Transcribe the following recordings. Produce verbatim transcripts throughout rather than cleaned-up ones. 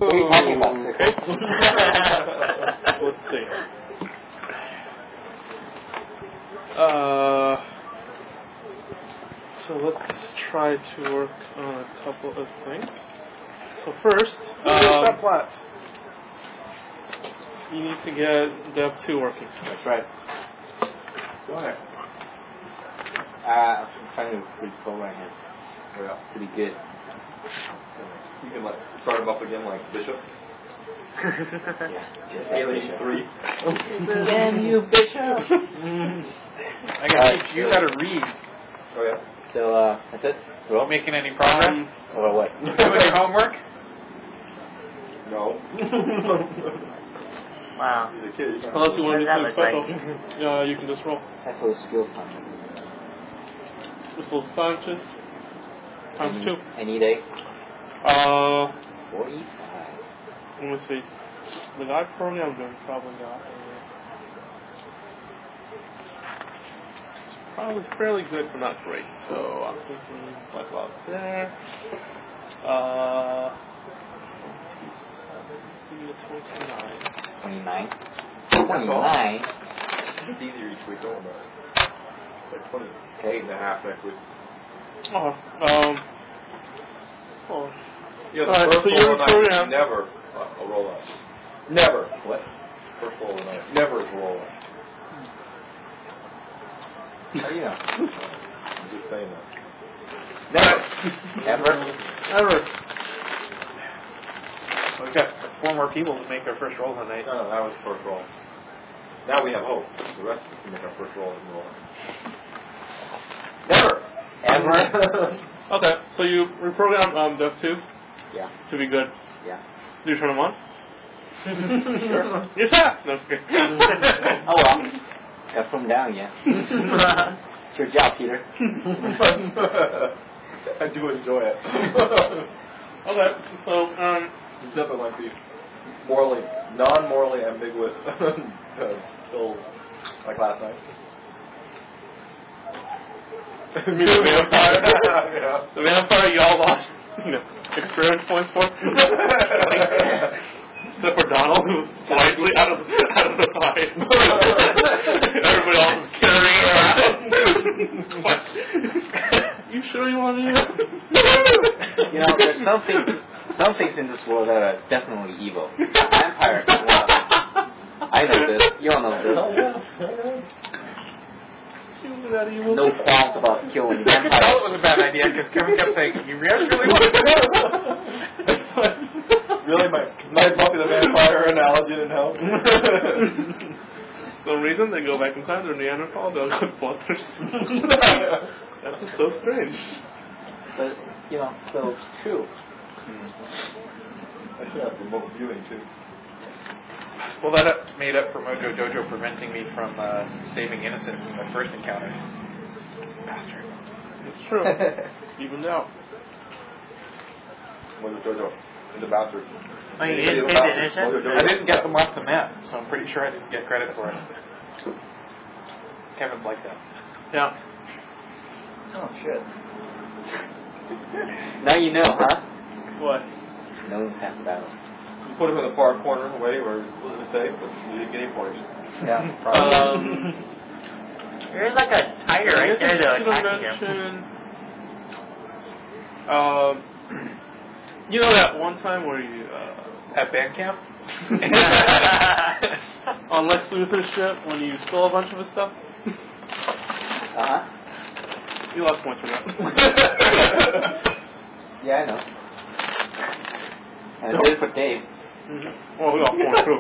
What are you talking about? Okay. Let's see. Uh, so let's try to work on a couple of things. So first, um, what? you need to get Dev two working. That's right. Go ahead. Uh, I'm trying to reprogram him. Yeah. Pretty good. You can like start him up again like Bishop. Yeah. Just Alien three. Damn you, Bishop! I gotta teach you how to read. Oh yeah. So, uh, that's it? Well, making any progress? Um, Or what? Doing your homework? No. Wow. He's a kid. unless you want to do What something does that special, uh, you can just roll. That's for the skills time. This will scientist times Any, two. any day? Uh, forty-five. let me see. The guy programmed him probably got. Probably fairly good, but not great. So I'm thinking select out there. Uh, twenty-seven, twenty-nine. twenty-nine. twenty-nine? It's easier each week, don't worry. It's like twenty-eight and a half next week. Oh, um. Oh. Yeah, the Alright, first so roll you're of the night programmed. is never uh, a roll up. Never. What? First roll of the night. Never is a roll up. How do you know? I'm just saying that. Never. Ever? Ever. We've got four more people to make their first roll tonight. No, no, that was the first roll. Now we have hope. The rest of us can make our first roll and roll. Never. Ever? Okay, so you reprogram um, Dev two Yeah. to be good. Yeah. Do you turn them on? Sure. You're fast. No, it's okay. Oh well. Got from down, yeah. It's your job, Peter. I do enjoy it. Okay, so um, It's definitely like the morally, non-morally ambiguous uh, pills like last night. you mean the vampire? Yeah. The vampire you all lost you know, experience points for? Except for Donald, who was politely out of, out of the fight. Everybody else was carrying her out. You sure you want to do that? You know, there's some things, some things in this world that are definitely evil. Vampires is one of them. I know this. You all know this. That evil. No qualms about killing I could tell it vampires. was a bad idea because Kevin kept saying, you really want to do it? Really, my my Buffy the Vampire analogy didn't help. For some reason, they go back in time, they're Neanderthal, they'll go bloodthirsty. That's just so strange. But, you know, so it's true. I should have remote viewing too. Well, that made up for Mojo Jojo preventing me from uh, saving innocents in the first encounter. Bastard. It's true. Even now. Mojo Jojo in the bastard. Oh, you didn't save the innocent? I didn't get them off the map, so I'm pretty sure I didn't get credit for it. Kevin liked that. Yeah. Oh, shit. Now you know, huh? What? No one's half battle. You put him in the far corner away where it wasn't safe, but you didn't get any points. Yeah, probably. Um, There's like a tiger right there to I guess I attack should him. mention, um, you know that one time where you, uh, At band camp? on Lex Luthor's ship, when you stole a bunch of his stuff? Uh-huh. You lost points for that. Yeah, I know. And I did it for Dave. Mm-hmm. Well, we lost points too.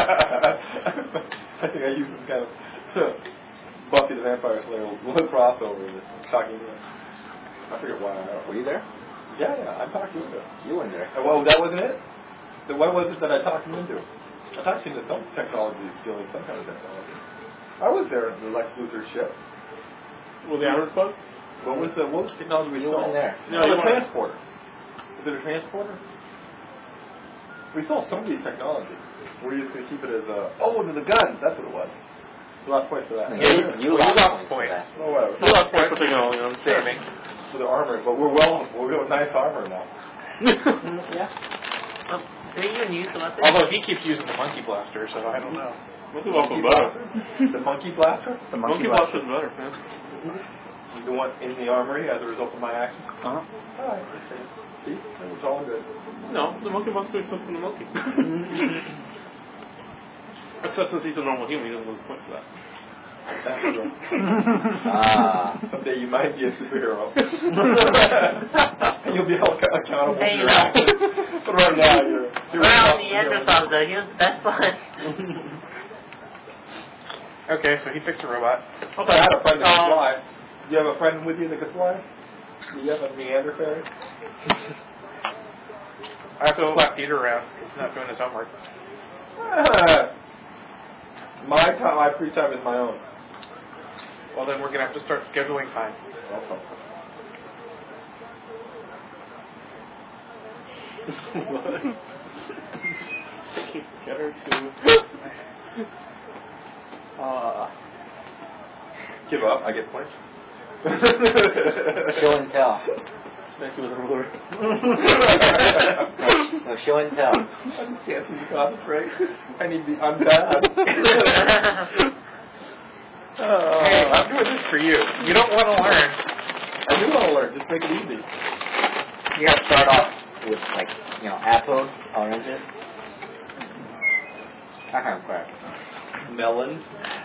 I think I used some kind of Buffy the Vampire Slayer one crossover with talking to him. I forget why. I Were you there? Yeah, yeah, I talked him into it. You weren't there. And, well, that wasn't it? Then what was it that I talked him into? I talked him into some technology, stealing some kind of technology. I was there in the Lex Luthor ship. With the Iron Bug? What was the what was the technology we You stole? weren't there. No, No, you the weren't. transporter. Is it a transporter? We stole somebody's technology. We're just going to keep it as a, oh, to the guns. That's what it was. We lost points for that. You, you Well, you lost lost points. points. for Oh, whatever. We lost points for technology, I'm Saving. For the armor, but we're well, we have nice armor now. that. Yeah. Oh, do you even use the weapon? Although he keeps using the monkey blaster, so I don't know. Monkey Blaster's better. The monkey blaster? The Monkey Blaster's better, man. The one in the armory as a result of my action? Uh-huh. Alright, see. See? It was all good. No, the Monkey Blaster is something the monkey. Except since he's a normal human, he doesn't lose points for that. That's true. Ah. Someday you might be a superhero. And you'll be held accountable for Hey, your no. actions. But right now, you're... you're Well, responsible. Neanderthals though, he was the best one. Okay, so he fixed a robot. Okay, I had a friend that could Um, fly. Do you have a friend with you that could fly? Do you have a Neanderthal? I have to slap Peter around. He's not doing his homework. My time, my free time is my own. Well, then we're going to have to start scheduling time. What? Get her to... Uh, Give up, I get points. show and tell. Smack you with a ruler. No, show and tell. I'm dancing to concentrate. I need to be, I'm bad. Hey, I'm doing this for you. You don't want to learn. I do want to learn, just make it easy. You gotta start off with, like, you know, apples, oranges. That kind of crap. Melons.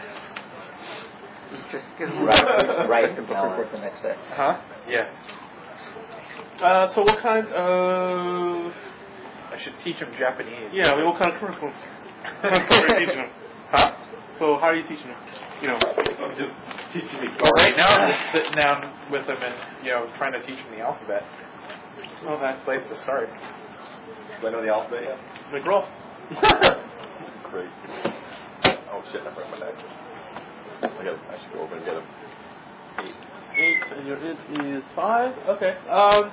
Just get right, right The book melon. report the next day. Huh? Yeah. Uh, so what kind of... I should teach him Japanese. Yeah, I mean, what kind of curriculum? What kind of curriculum are you teaching them? Huh? So how are you teaching them? You know, I'm just teaching me Well, right now I'm just sitting down with him and, you know, trying to teach him the alphabet. oh, that Place to start. Do I know the alphabet yet? McGraw. Great. Oh shit, I broke my neck. I, gotta, I should go over and get him. Eight. Eight, and your it is five? Okay. Um...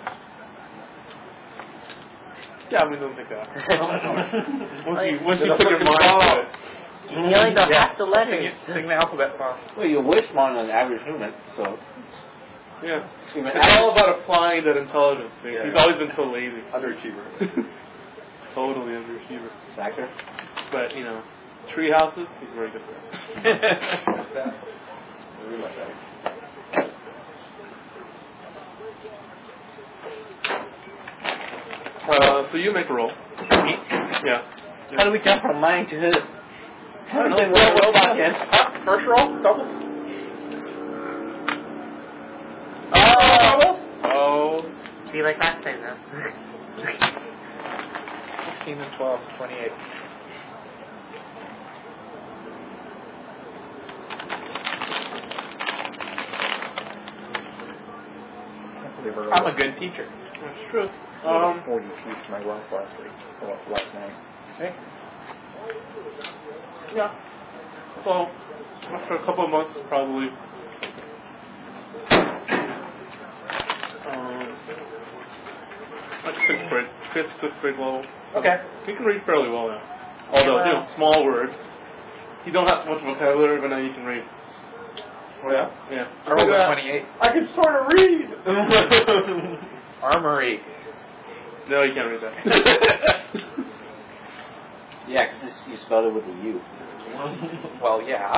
Yeah, I mean, don't think that. once you, once you put your mind to it. You only know half the Sing, letters. it- sing the alphabet song. Well, you're way smarter than the average human, so. Yeah. Even It's all about applying that intelligence. See? Yeah. He's always been so lazy. Underachiever. Totally underachiever. Factor. But, you know, tree houses, he's very good for that. Really like that. Uh, so you make a roll. Yeah. How do we jump from mine to his? I don't know. Well, well, robot can. Huh? First roll? Doubles? Oh! Doubles? Oh. Be like last time though. fifteen and twelve is twenty-eight. I'm a good teacher. That's true. Um, Um, forty teeth my lunch last week, or last night. Okay. yeah. So, after a couple of months, probably. Um, like sixth grade, fifth, sixth grade level. So Okay. He can read fairly well now. Although, you know, small words. You don't have much vocabulary, but now you can read. Oh yeah? Yeah. I rolled a twenty-eight. I can sort of read! Armory. No, you can't read that. Yeah, because you spelled it with a U. Well, yeah.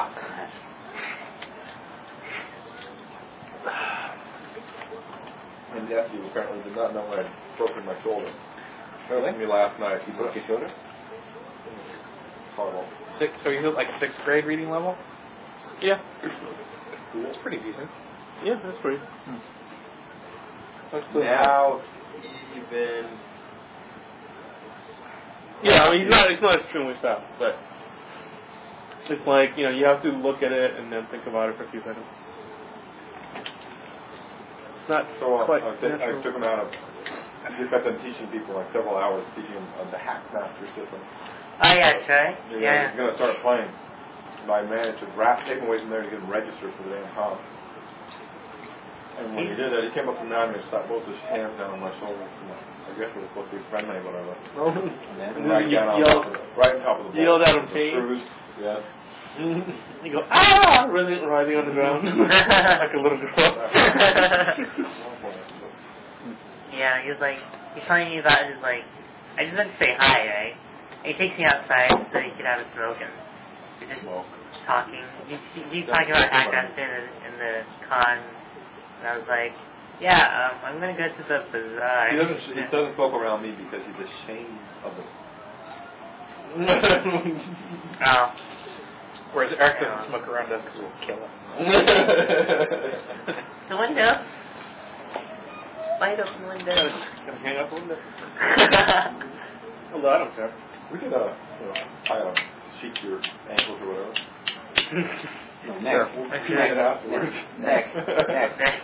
My nephew apparently did not know I had broken my shoulder. Really? Me last night. You broke your shoulder? Horrible. Six. So you hit like sixth grade reading level? Yeah. That's pretty decent. Yeah, that's pretty. That's good. Now, even... Yeah, I mean, he's not, he's not extremely fast, but it's like, you know, you have to look at it and then think about it for a few seconds. It's not So uh, quite I, t- I natural. took him out of... I just got done teaching people like several hours, teaching them uh, the Hackmaster system. Oh yeah, try. You know, Yeah. He's going to start playing. And I managed to wrap, take him away from there to get him registered for the damn comp. And when he did that, he came up from behind me and slapped both his hands down on my shoulders. You know, I guess we were supposed to be friendly, whatever. And then, And right you down on yelled- top of the, right on top of the you yelled ball. at him, The Pete? screws, yes. You go, ah! Really riding on the ground like a little girl. Yeah, he was like, he's telling me about his like I just went to say hi, right? And he takes me outside so he could have a smoke, and we're just Smoke. talking. He, he, he's talking about Hackaston and, and the con, and I was like, yeah, um, I'm gonna go to the bazaar. He doesn't. He doesn't smoke around me because he's ashamed of it. Oh. Whereas Eric doesn't smoke around us because we'll kill him. The window. Light open the window. Gonna hang up the window. Although I don't care. We could, uh, you know, tie a sheet to your ankles or whatever. No, neck. We'll Okay. clean it afterwards. Neck. Neck.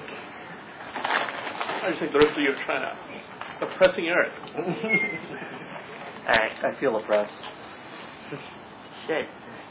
I just think the rest of you are trying to oppressing Eric. Alright. I feel oppressed. Shit.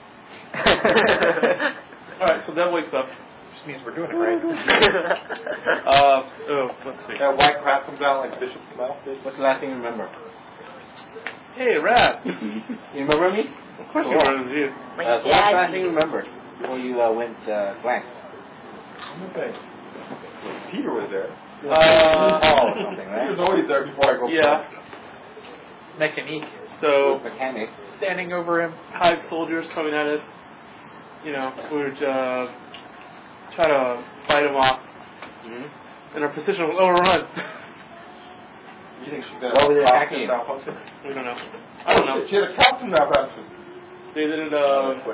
Alright, so that wakes up. Which means we're doing it right. Uh, oh, let's see. That white crap comes out like Bishop's mouth did. What's the last thing you remember? Hey, Rat. You remember me? Of course you remember you. My Uh, so what's the dad. last thing you remember before you uh, went uh, blank? Okay. Peter was there. Uh, oh, something, He right? was always there before I go. yeah. Mechanique. So, Mechanic. standing over him, hive soldiers coming at us. You know, we would uh, try to fight him off. Mm-hmm. And our position was overrun. You think she's got What was it a attacking costume you? malfunction? We don't know. I don't know. She had a costume malfunction. They didn't, Uh, uh,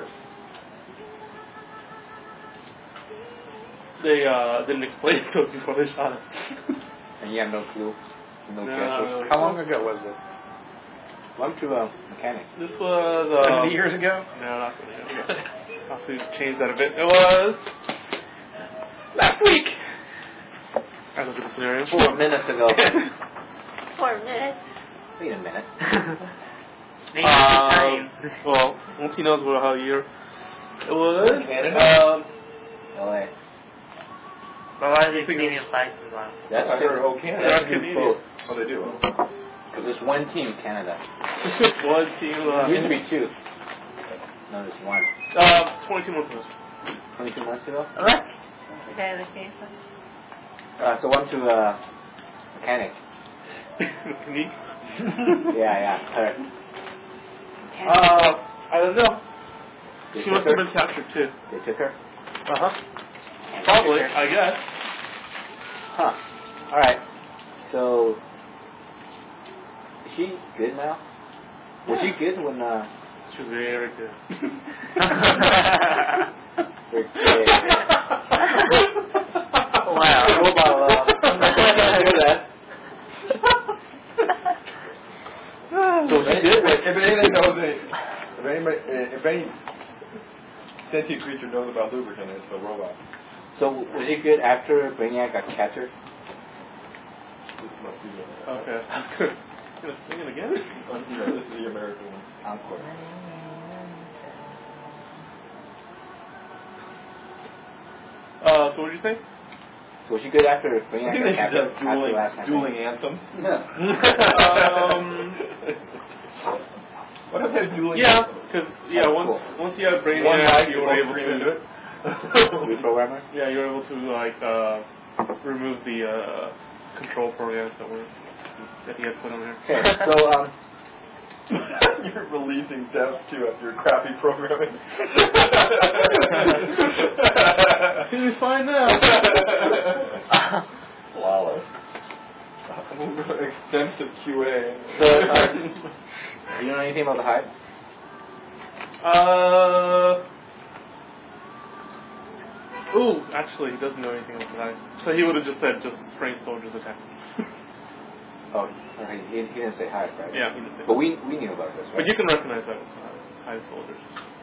they, uh, didn't explain it to us before they shot us. And you have no clue? No, No, guess. not really. How long ago was it? Welcome to a mechanic. This was, uh... seventy years ago? No, not seventy years ago. I'll have to change that a bit. It was... last week! I look at the scenario. Four minutes ago. Four minutes. Wait a minute. Maybe Um, time. well, once he knows what how year it was. Canada? Um, L A. But why are they Canadian flags as well? That's I heard, oh, Canada. They're That's Canadian. both. Oh, they do. Because there's one team, Canada. one team. Uh, Used to be two. No, there's one. uh, twenty-two months ago. twenty-two months ago. Oh, look. Okay, the case. Uh, so welcome to a mechanic. Mechanique. Yeah, yeah. Her. Uh, I don't know. They She took must her? have been captured too. They took her? Uh huh. Probably, I guess. Huh. Alright. So, is she good now? Was she good when, uh... She was very good. Very good. Wow. What about, uh... do that. So if, if, if anything knows any, if anybody, if any sentient creature knows about lubricant, it's a robot. So, was she good after Brainiac got captured? This must be the, Okay. Gonna sing it again? uh, you know, this is the American one. Encore. Uh, so what did you say? So, was she good after I Brainiac think got they should captured? have dueling, After last dueling anthems. um, What if they have dueling yeah, anthems? because yeah, Oh, once cool. once you have One Brainiac, mic, you you were both able scream into to it. Reprogrammer? yeah, you were able to like uh, remove the uh, control programs that were that he had put on there. Okay, so, um... You're releasing devs too after your crappy programming. Seems fine now. Flawless. Extensive Q A. So, uh, you know anything about the Hive? Uh. Ooh, actually, he doesn't know anything about that. So he would have just said just spring soldiers attack. Oh, okay. He, he didn't say Hive, right? Yeah, he didn't say But we we knew about this, right? But you can recognize that as uh, high soldiers.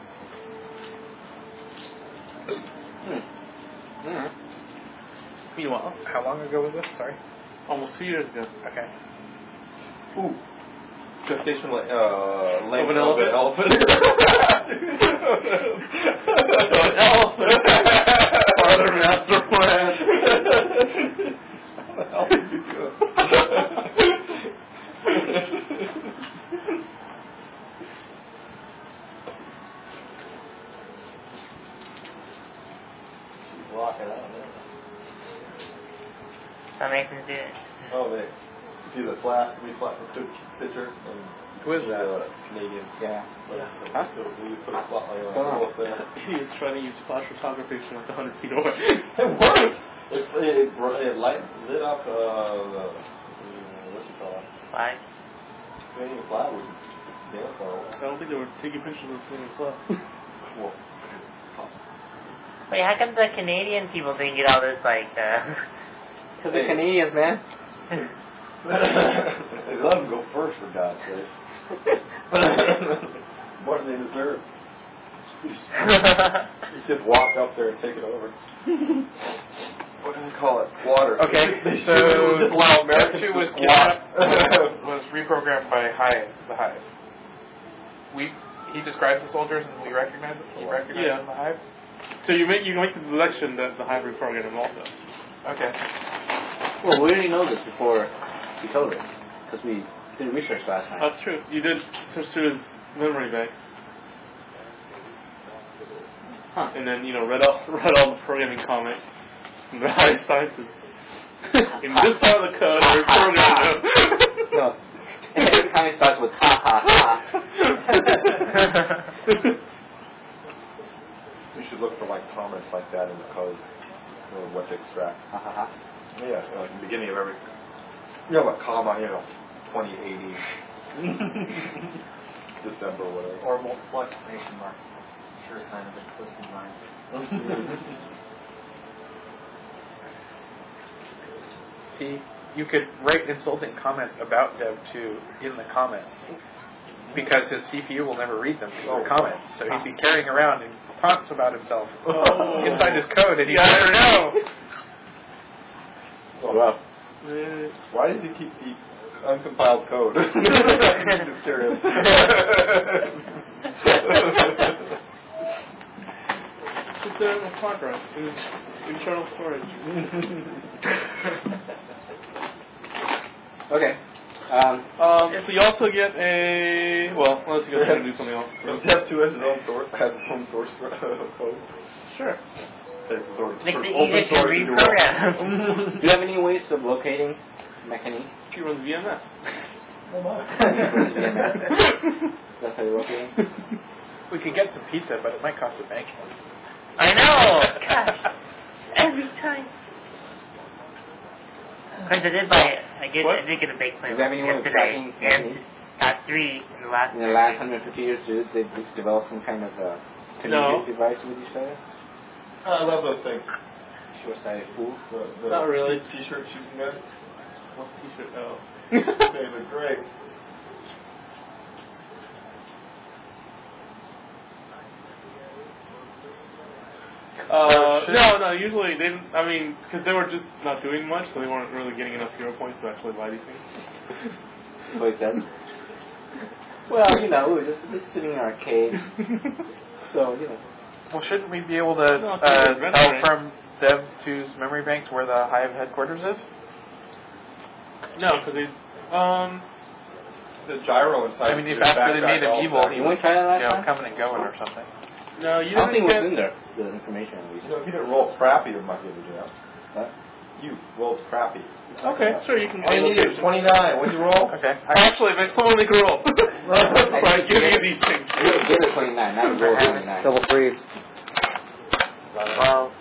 Hmm. Mm-hmm. Meanwhile, How long ago was this? Sorry. almost two years ago. Okay. Ooh. Gestation like uh length Of an elephant? elephant. An elephant. Father master plan. How the hell did you do it? Lock it out. That makes him do it. Oh, they. see the flash, we flash the picture, and Who is that? the Canadian. Yeah. Huh? So we put a spotlight on Oh. it. there. He's trying to use flash photography from like a hundred feet away. It worked. It it, br- it light, lit up uh, the uh, what you call it? Flag. Canadian flag, which is damn far away. I don't think they were taking pictures of the same club. Well, Wait, how come the Canadian people didn't get all this, like, uh... Because they're Canadians, man. they let them go first, for God's sake. More than they deserve. You should walk up there and take it over. What do they call it? Squatter. Okay, They so should just allow Americans Two to was squat. kidnapped, was reprogrammed by Hive, the Hive. We he describes the soldiers and we recognize them. He recognized Yeah. them, the Hive. So you make you make the deduction that the hybrid program him also. Okay. Well, we already know this before he told us. Because we did research last night. That's true. You did search through his memory bank. Huh. And then, you know, read all read all the programming comments from the high sciences. In this part of the code, we're programming. No. Every time it starts with ha ha ha. You should look for like comments like that in the code, or what to extract. Ha ha ha. Yeah, so like the beginning of every, you know, a comma, you know, twenty eighty, December, whatever. Or multiple exclamation marks. That's sure sign of a twisted mind. See, you could write insulting comments about Dev two in the comments. Because his C P U will never read them through Oh. the comments. So he'd be carrying around and taunts about himself Oh. inside his code and he'd never know. Oh, wow. Uh, Why did you keep the uncompiled code? Just curious. It's a hard drive. It's internal storage. Okay. Um, Um, so you also get a well, unless you guys want to do something else. Step two has its own source, has its own source code. Sure. It's sort of, Makes sort it of open easier to source into reprogram. do you have any ways of locating Mechanique? She runs V M S. Oh my. That's how you locate him? We could get some pizza, but it might cost a bank. I know! Gosh. Every time. Because I did buy, I, get, What? I did get a bake plan Is that anyone yesterday, tracking and Mechanique? got three in the last In the last one hundred fifty years, did they develop some kind of uh, No. communication device with each other? I love those things. Short-sighted fools. The, the Not really. T-shirt shooting guys. What t-shirt? Oh. They look great. Uh, no, no. Usually they, didn't- I mean, because they were just not doing much, so they weren't really getting enough hero points to actually buy these things. What he said? Well, you know, we were just, just sitting in an arcade. So, you know. Well, shouldn't we be able to No, it's uh, not a tell memory. from Dev two's memory banks where the Hive headquarters is? No, because they, um, The gyro inside. I mean, if your after they backpack made him all evil, back. he You was, want to try that last you know, time? coming and going or something. no, you I don't think didn't it was get. in there, the information at least. You know, if you didn't roll crappy, it might be able to do that. Huh? You rolled crappy. Okay, sure, you can. All you need is twenty-nine. What'd you roll? Okay. Actually, if someone make a roll. Right, give me these things. You would give it twenty-nine, not roll twenty-nine. Double threes. Well,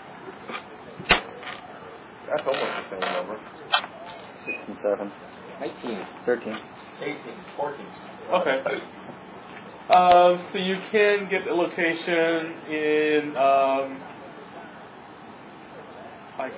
That's almost the same number. Six and seven. nineteen. Thirteen. eighteen, fourteen. Okay. Um, so you can get a location in, um, like,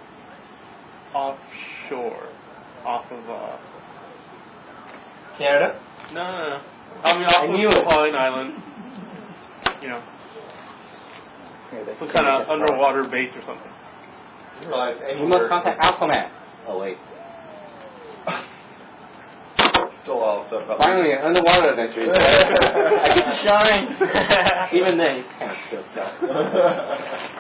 offshore, off of, uh, Canada? no, no, no. I mean, off I knew of it. Pauline Island. You know, Here, that's some kind of underwater base or something. You realize We anywhere. must contact Aquaman. Oh, wait. Still all stuff about. Finally, an underwater adventure. I get to shine. Even then, he's kind of still stuck.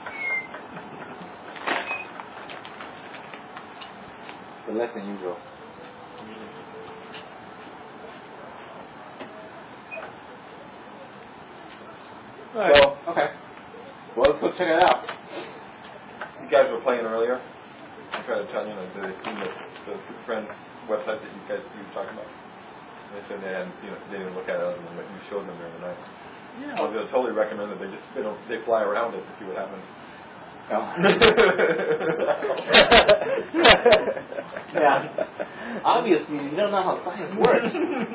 But less than usual. Alright. So, okay. Well, let's go check it out. You guys were playing earlier. I tried to tell you, know, they seen the, the two friends website that you guys you were talking about? They said they hadn't seen it. They didn't look at it other than what you showed them during the night. Yeah. I was gonna totally recommend that they just they don't they fly around it to see what happens. Oh. Yeah. Obviously, you don't know how science works.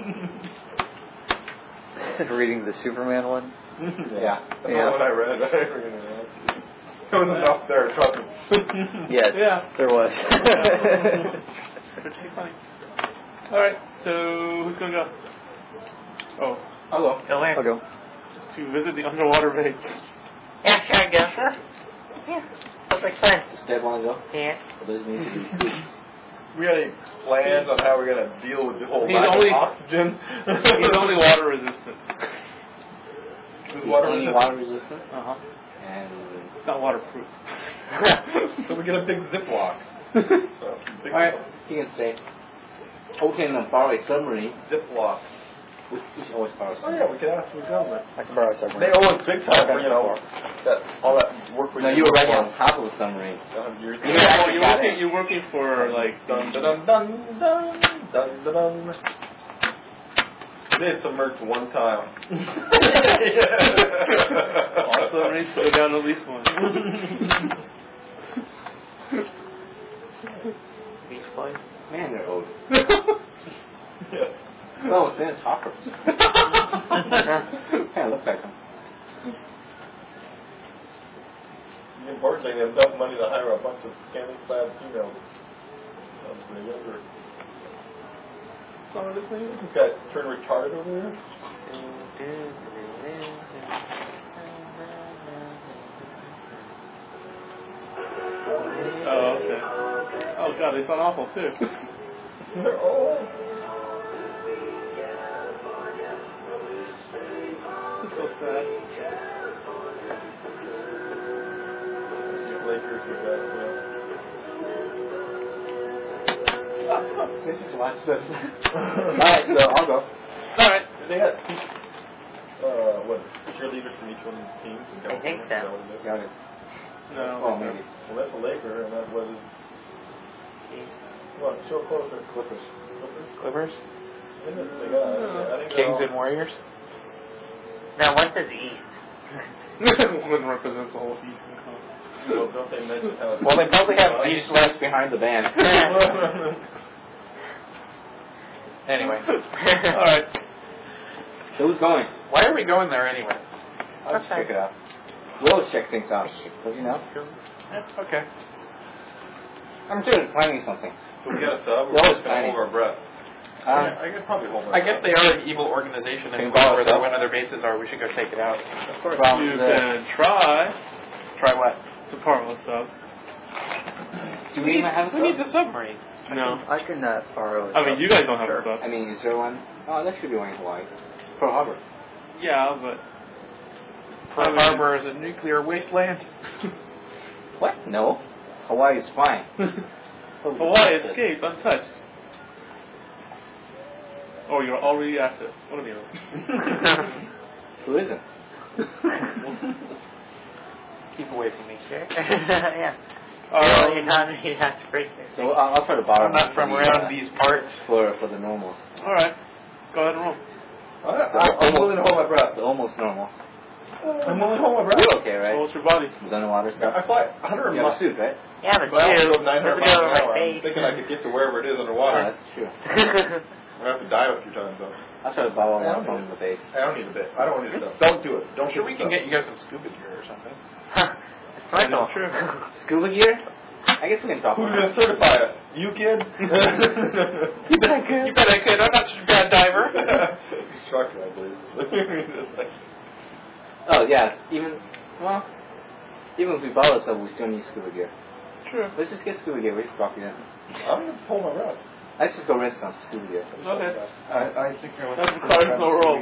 Reading the Superman one? Yeah. That's Yeah. what I read. There was enough there, trust me. Yes, Yeah. there was. Pretty funny. Alright, so who's gonna go? Oh, I'll go. Go where? I'll go. to visit the underwater base. Yeah, sure, I guess. Huh? Yeah. Sounds like fun. Dad want to go? Yeah. Or does it need to be food? We got any plans on how we're gonna deal with the whole He's lack only- of oxygen? He's only water resistant. Who's water Only resistant? water resistant? Uh-huh. And It's not waterproof. So we get a big Ziploc. So, big alright, he can stay. Or we can uh, borrow a submarine. Ziploc. We, we should always borrow a Oh submarine. yeah, we could ask the government. I can borrow a submarine. They owe us big time for, you know, that, all that work we No, did you were already before. on top of the submarine. Uh, years ago. You Yeah, actually you're got working, it. you're working for, like, Dun dun dun dun dun dun dun dun. They submerged one time. all submarines go down at least once. Beach Boys. Man, they're old. Yes. Oh, it's Dennis Hopper. Yeah, look like him. The important thing is enough money to hire a bunch of scantily clad females. Um, the younger. Some of this thing. This guy turned retarded over there. Oh, okay. Oh, God, they sound awful, too. They're old. It's so sad. Lakers with that, This is lots of Alright, so I'll go. Alright. yeah. They had uh, what, cheerleaders from each one of the teams? In I think California? so. Is that what it is? Got it. No. Oh, maybe. Well, that's a Laker, and that was. What? Show closer. Clippers. Clippers? Clippers? I think that's they got. I think they're Kings all- and Warriors? No, one says East. One represents the whole East and Coast. Well, don't they mention how? Well, they probably have East West behind the band. Anyway. Alright. So who's going? Why are we going there anyway? I'll just check it out. We always check things out. Don't you know? Yeah, okay. I'm sure they're planning something. So we got a sub. They're We're always just gonna planning. hold our breath. Um, yeah, I could probably hold my I guess breath. they are an evil organization, and Can if you we know borrow where a their sub? one of their bases are, we should go take it out. Of course. From You the- can try. Try what? To borrow a sub. Do we even have a Who needs sub? a submarine? No. I can uh, borrow a I mean, you guys don't have Sure. a sub. I mean, is there one? Oh, there should be one in Hawaii. Pearl Harbor. Yeah, but Pearl Harbor is a nuclear wasteland. What? No. Hawaii is fine. Hawaii escaped untouched. Oh, you're already at it. What do you mean? Who isn't? Keep away from me. Sure. Yeah. Um, Well, you're not, you'd have to break this. So I'll, I'll try to borrow I'm not from the, around uh, these parts. for for the normals. Alright. Go ahead and roll. I, I'm willing to hold my breath. The almost normal. I'm willing to hold my breath. You're okay, right? What's your body? You've done the water I stuff. fly one hundred You have a miles. suit, right? Yeah, but But I you, only go nine hundred look miles an at hour. my I'm thinking I could get to wherever it is Oh, underwater. that's true. face. I'm gonna have to dive a few times though. I'll try to borrow Yeah, one from the base. I don't need a bit. I don't need stuff. Don't do it. Don't Sure, do we stuff. can get you guys some scuba gear or something. Snorkel. true. Scuba gear? I guess we can talk Who's about gonna certify it? You kid? You bet I could. You bet I could. I'm not such a bad diver. Instructor, I believe. Oh, yeah. Even, well, even if we borrow stuff, we still need scuba gear. It's true. Let's just get scuba gear. We just drop it in. I'm gonna pull my breath. Let's just go rinse some scuba gear. Okay. I, I think I was. That's the cards no roll.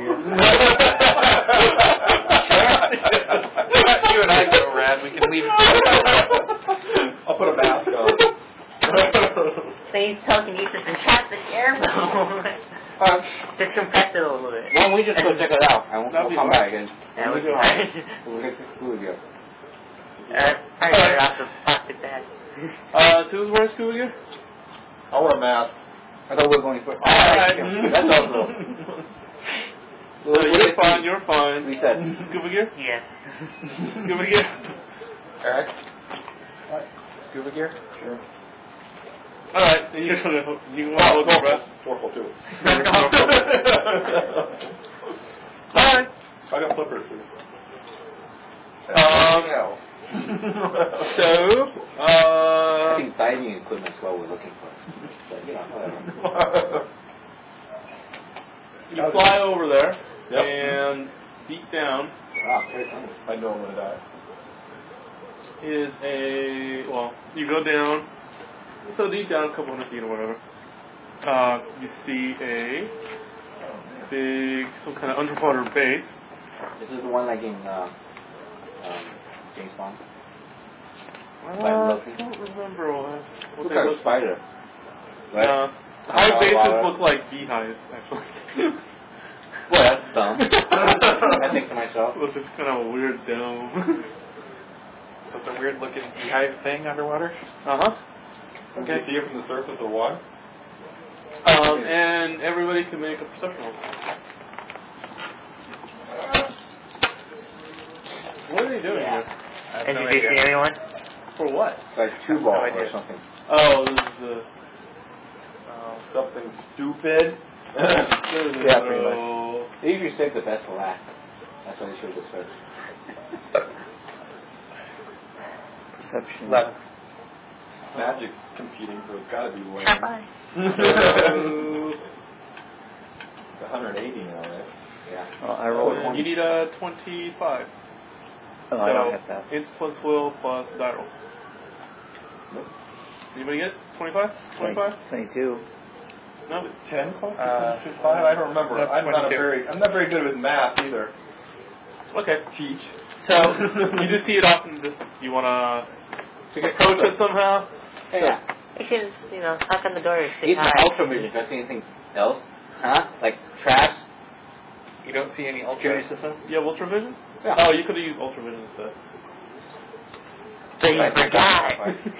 You and I go, Rad. We can leave it. I'll put a mask on. So he's telekinesis and trap the air balloon. Um, Just compress it a little bit. Why don't we just go check it out? And we'll, That'd we'll be come fun. back and That would be we'll nice. we'll get the scuba gear. Uh, probably better off the plastic bag. Uh, so who's wearing scuba gear? I want a mask. I thought we were going for. All right. That's also. So you're fine. You're fine. We said. Scuba gear. Yes. Scuba gear. Eric? What? Scuba gear? Sure. All right. Then you're gonna you want to hold your breath. Snorkel too. All right. I got flippers too. Um. So. I Uh. think diving equipment is what we're looking for. But, you know, whatever. You fly over there, Yep. and deep down Wow, very funny. I know I'm gonna die. is a well. You go down. So deep down, a couple hundred feet or whatever. Uh, you see a big, some kind of underwater base. This is the one like in uh, um, James Bond. Uh, Like I Loki. don't remember what, what Looks they like a look spider. Right? Uh, hive Uh, bases water. look like beehives, actually. Well, that's dumb. I think to myself. It's just kind of a weird dome. So it's a weird looking beehive thing underwater? Uh huh. Can you see it from the surface of the water? Um, and everybody can make a perception roll. What are they doing Yeah. here? I have And no did you see idea. anyone? For what? It's like two No ball or idea. something. Oh, this is the. Something stupid. Yeah, pretty so, They usually save the best for last. That's why they show this first. Perception. Eleven. Magic's competing, so it's gotta be lame. Bye. It's one hundred eighty now, right? Yeah. Oh, I rolled and one. you need a twenty-five. Oh, so I don't have that. it's plus will plus die roll. Nope. Anybody get twenty-five? twenty-five? Twenty-two. No? Ten close to Uh, five? I don't remember. no, I'm not a twenty-two. very. I'm not very good with math either. Okay. Teach. So you just see it off in the distance. You wanna approach it somehow? Yeah. You should just, you know, knock on the door and say Use my hi. ultra vision. Do I see anything else? Huh? Like trash? You don't see any Security ultra system? You have ultravision? Yeah. Oh, you could have used ultravision instead. So you Right. forgot.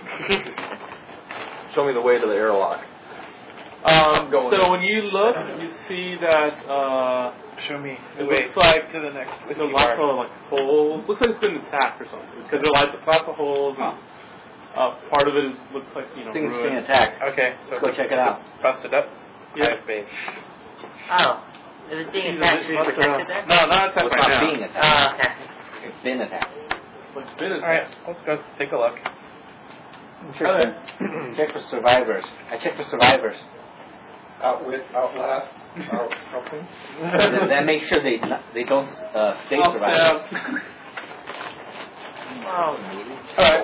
Show me the way to the airlock. Um, Go so on. when you look, you see that uh, Show me the it way looks like to the next there's whiskey lots bar. of like holes. Looks like it's been attacked or something because there are lots of, lots of holes and uh, part of it is looks like you know I think it's being ruined. attacked. Okay, so Let's go check it out. busted up. Yeah. Hive base. Oh. Is it being Jesus, attacked? it Should we must protect have- it then? No, not attacked Well, it's right not now. being attacked. Oh, okay. It's been attacked. But it's been All right, attacked. let's go take a look. Check, Okay. for, check for survivors. I check for survivors. Outwit, outlast, out something. And then, then make sure they not, they don't uh, stay I'll survivors. stab. Oh. Alright.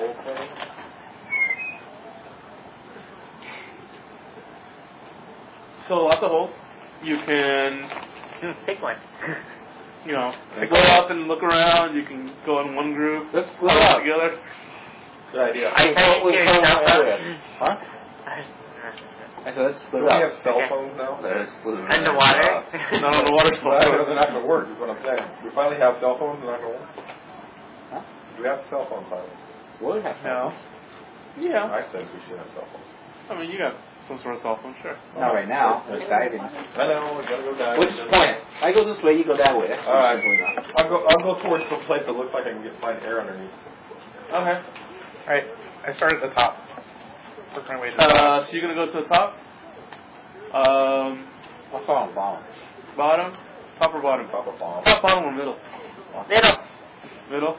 So lots of holes. You can, Pick one. you know, go up and look around. You can go in one group, Let's all split up. together. Good idea. I tried to We'll hear go yourself one out. area. Huh? I said let's Do split we up. have cell Okay. phones now? Let's split up. Underwater? Not on the water Well, that spot. doesn't have to work, is what I'm saying. We finally have cell phones in our home. Huh? Do we have cell phone pilots? We'll have No. Yeah. I said we should have cell phones. I mean, you got some sort of cell phone, sure. Not right now. We're diving. I know, we gotta go down. Which point? I go this way, you go that way. That's All right. simple enough. I'll go. I'll go towards the place that looks like I can get find air underneath. Okay. All right, I start at the top. Work my way to the bottom. Uh, so you're gonna go to the top. Um, What's on bottom? bottom, top or bottom? Drop a bomb. Top, bottom, or middle? Middle. Middle.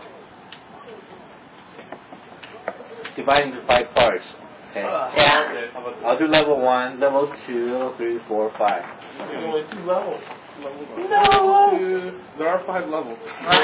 Divide into five parts. Okay. Uh, Yeah. Okay. How about I'll do level one, level two, level three, four, five. There's only two levels. No. Two. There are five levels.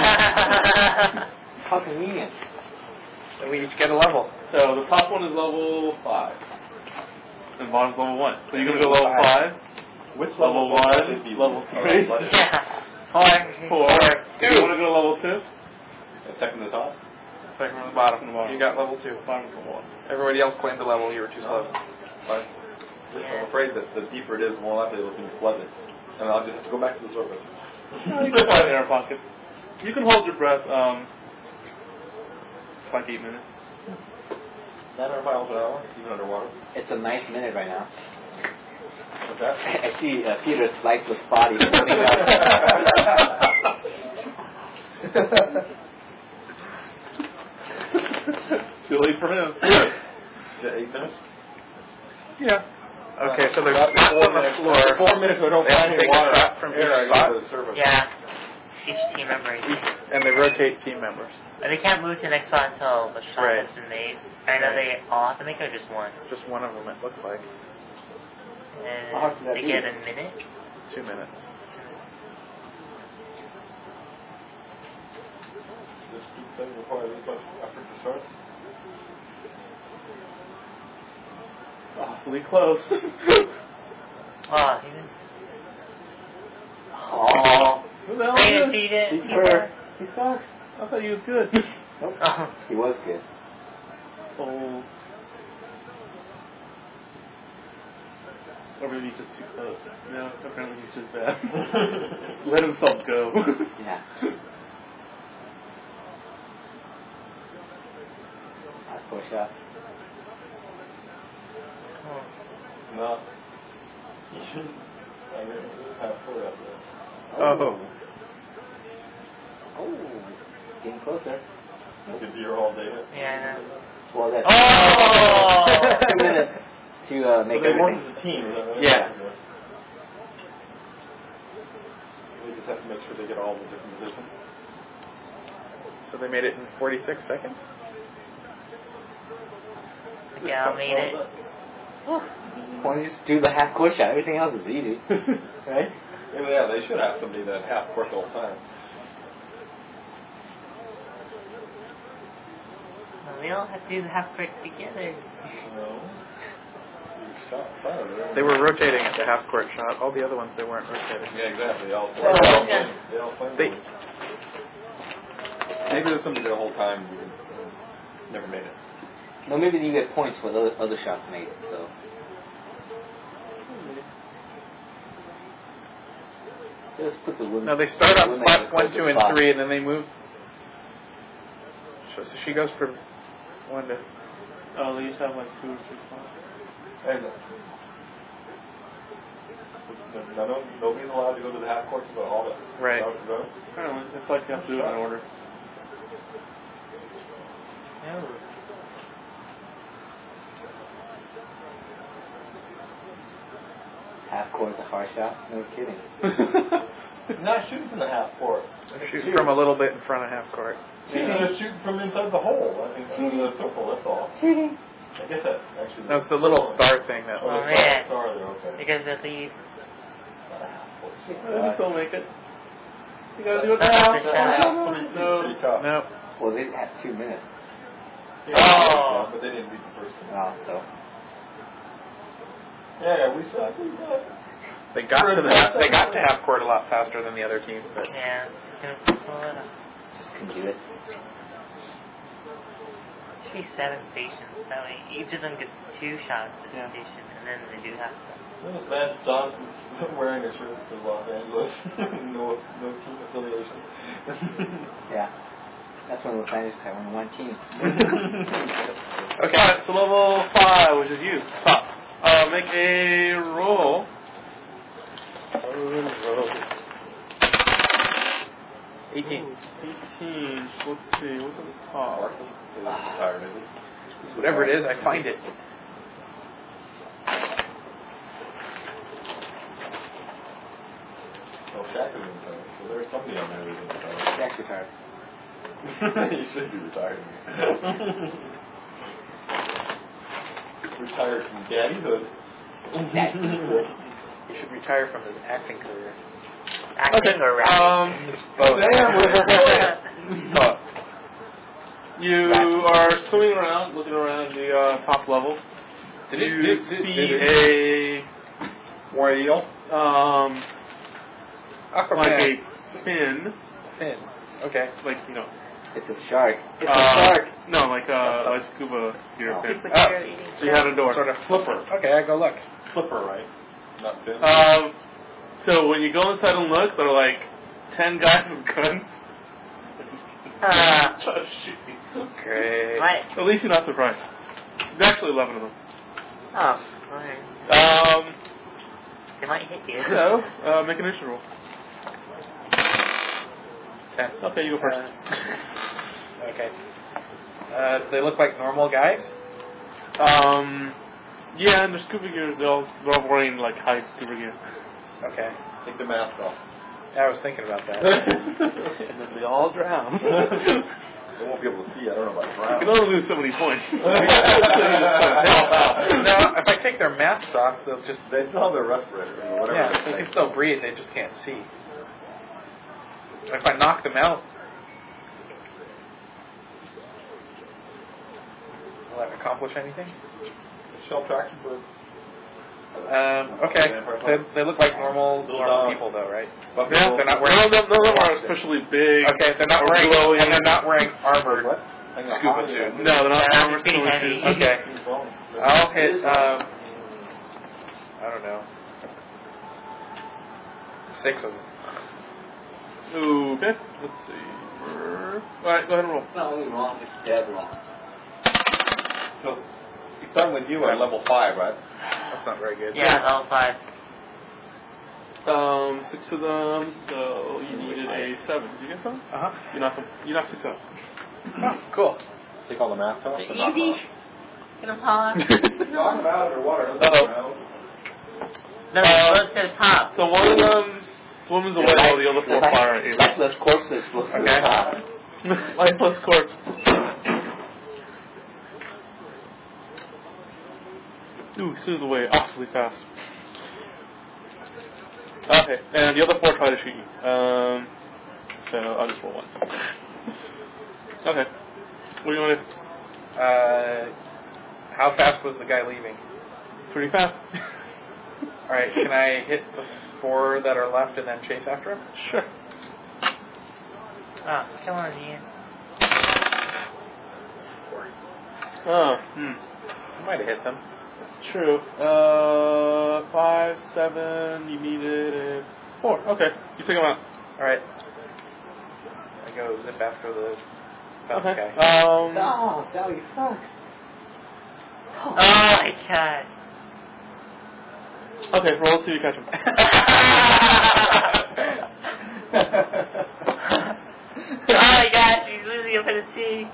How convenient. And we each get a level. So the top one is level five, and bottom's level one. So you're gonna go level five, Which level level one, would be level Oh, three, level Yeah. Four. four. Two. You wanna go to level two? Second to the top. Second from the bottom. From the bottom. You got level two. bottom from the bottom. Everybody else claimed a level. You were too slow. Fine. I'm afraid that the deeper it is, the more likely it'll be flooded, and I'll just have to go back to the surface. You can find air pockets. You can hold your breath. Um, it's like eight minutes. nine hundred miles an hour, even underwater. It's a nice minute right now. What's that? I see uh, Peter's lifeless body floating up. Too late for him. Is it eight minutes? Yeah. Okay, so there's About mats four on the minutes. floor. Four minutes I don't They have find to any take a water. shot from Here, each I go spot. to the service. Yeah. Each team member. And they rotate team members. But they can't move to the next spot until the shot Right. has been made. I know they all have to make it, or just one. Just one of them, it looks like. And How hard can that they be? get a minute. Two minutes. This stupid thing requires this much effort to start. Awfully close. Oh, he didn't. Oh, Who the hell They is defeat this? it. Peter. He sucks. I thought he was good. Nope. Oh. He was good. Oh. Or maybe he's just too close. No, apparently he's just bad. Let himself go. Yeah. Half court shot. No. You shouldn't. I mean, this is half court out there. Oh. Oh. Getting closer. You could be here all day. Yeah. Well, that's Oh! two minutes to uh, make But they work everything. as a team. Is that right? Yeah. They just have to make sure they get all the different positions. So they made it in forty-six seconds? Miguel made it. Why don't you just do the half court shot? Everything else is easy. Right? Yeah, they should have somebody that half court the whole time. Well, we all have to do the half court together. No. You shot fire there. They were rotating at the half court shot. All the other ones they weren't rotating. Yeah, exactly. They all play. Oh, They all yeah. play. They all play. They- Maybe there's somebody the whole time who never made it. No, maybe you get points for those other shots made. So. Just put the women. No, they start on women spots in the one, closest two, and spot. three, and then they move. So, so she goes from one to. Oh, they used to have like two or three spots. And no, no, nobody's allowed to go to the half court to go all the Right. allowed to go. Apparently, it's like you have to do it in order. No. Half court, the hard shot. No kidding. Not shooting from the half court. Shooting from a little bit in front of half court. Shooting, yeah. Shooting from inside the hole. I think from the circle. That's all. Cheating. I guess that actually. That's the little star thing that. Oh, Oh, the man. star there. Okay. Because of the. Not a half court. Yeah, you still make it. You gotta do it That's now. the shot. No. Pretty tough. No. Well, they had two minutes. Yeah, Oh. but they didn't beat the first one. Oh, so. Yeah, yeah, we suck. We suck. They got to the half, they got to half court a lot faster than the other teams, but Yeah. It's gonna pull it up. Just couldn't do it. Should be seven stations. That way, each of them gets two shots at Yeah. the station, and then they do have to. This man Johnson's wearing a shirt for Los Angeles. no, no team affiliation. Yeah. That's when Los Angeles had only one team. Okay, alright, so level five, which is you. Top. Uh, make a roll. eighteen. eighteen. Let's see, what's at the top? Markham is retired, isn't he? Whatever it is, I find it. Oh, Shaq is retired. So there's somebody on there who's retired. Jack's retired. He should be retired. Retired from daddyhood. He should retire from his acting career. Acting or rapping? Um, Both. Thought. You are swimming around, looking around the uh, top level. Did you it- did- did- see did a Whale. um, Aquaman. like a fin, Fin. Okay. like you know, It's a shark. It's uh, a shark. no, like uh, like scuba gear Oh. fin. Oh. So you had a door. Sort of Flipper. Okay, I go look. Flipper, right? Not fin. Um, so when you go inside and look, there are like ten guys with guns. Uh, Try to shoot you. Great. what? At least you're not surprised. There's actually eleven of them. Oh, okay. Um, They might hit you. No. Uh, make an initiative roll. Ten. Okay, you go first. Uh, okay. Uh, do they look like normal guys? Um, yeah, and the scuba gear, they're all, they're all wearing like high scuba gear. Okay. Take the mask off. Yeah, I was thinking about that. And then they all drown. They won't be able to see. I don't know about You drown. can only lose so many points. No, if I take their masks off, they'll just... They still have their respirator or whatever. Yeah, they they say. can still breathe, they just can't see. If I knock them out, will that accomplish anything? Shell traction for Um, okay. They, they look like normal, normal people, though, right? Yeah, They're not none wearing. of them, none of them are especially big. Okay, they're not or wearing. glowing. And they're not wearing armored what? scuba suits. No, they're not Yeah, armored pretty scuba heavy. suits. Okay. I'll hit. Um, I don't know. Six of them. Okay, let's see. Alright, go ahead and roll. It's not only wrong, it's dead wrong. So, he's starting with you at level five, right? That's not very good. Yeah, level five. Um, six of them, so you needed a seven. Did you get some? Uh huh. You knocked them. You knocked six out. Oh, cool. Take all the masks off. and knock Easy. them Get them hot. out. Knock them out of their water. Uh-oh. No, let's go to the top. So one of them swims away while the other four fire at you. Lifeless corpses float to the Okay. top. Lifeless corpse. Ooh, swims away awfully fast. Okay, and the other four try to shoot you. Um, so I'll just roll once. Okay. What do you want to do? Uh, how fast was the guy leaving? Pretty fast. All right. Can I hit the four that are left and then chase after him? Sure. Oh, come on, Ian. Oh, hmm. I might have hit them. True. Uh, five, seven, you needed a four. Okay, you take them out. All right. I go zip after the bounce Okay. guy. Um, Oh, that you suck. Oh my god. okay, roll till you catch him. Oh my gosh, he's losing up in the sea.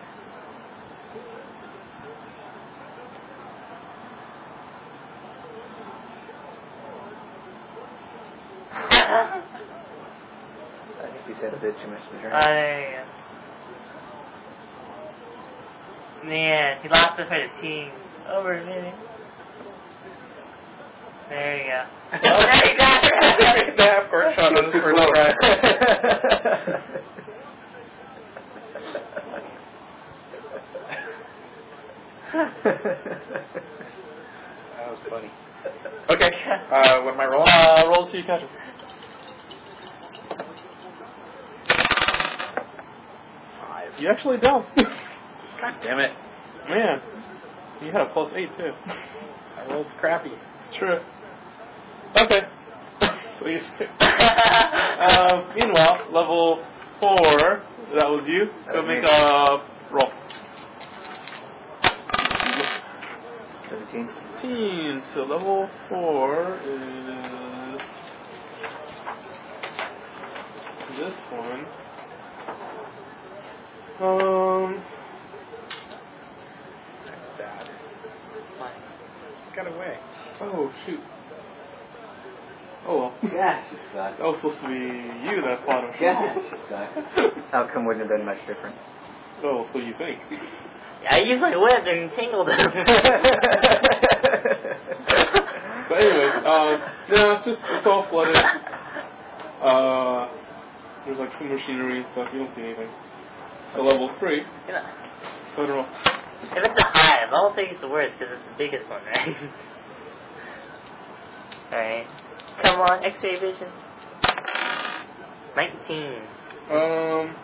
I think you said a bit too much to Oh, drink. there you go. Man, he lost it for the team. Over a minute. There you go. There you go. The half court shot on his first try. That was funny. Okay. Uh, what am I rolling? Uh, roll till you catch him. Five. You actually don't. God damn it. Man, you had a plus eight too. I rolled crappy. It's true. Okay. Please. um, meanwhile, level four, that was you. Go make a roll. Seventeen. Seventeen. So level four is this one. Um. That's sad. Got away. Oh shoot. Oh well. Gosh, you suck. That was supposed to be you that fought him. Gosh, you suck. Outcome wouldn't have been much different. Oh, so you think? I used my whip and tangled him. But anyways, um, no, it's just, it's all flooded. Uh, there's like some machinery and stuff, you don't see anything. So level three, You know, go to roll. if it's a hive, I don't think it's the worst because it's the biggest one, right? Alright. Come on, X-ray vision. nineteen. Um,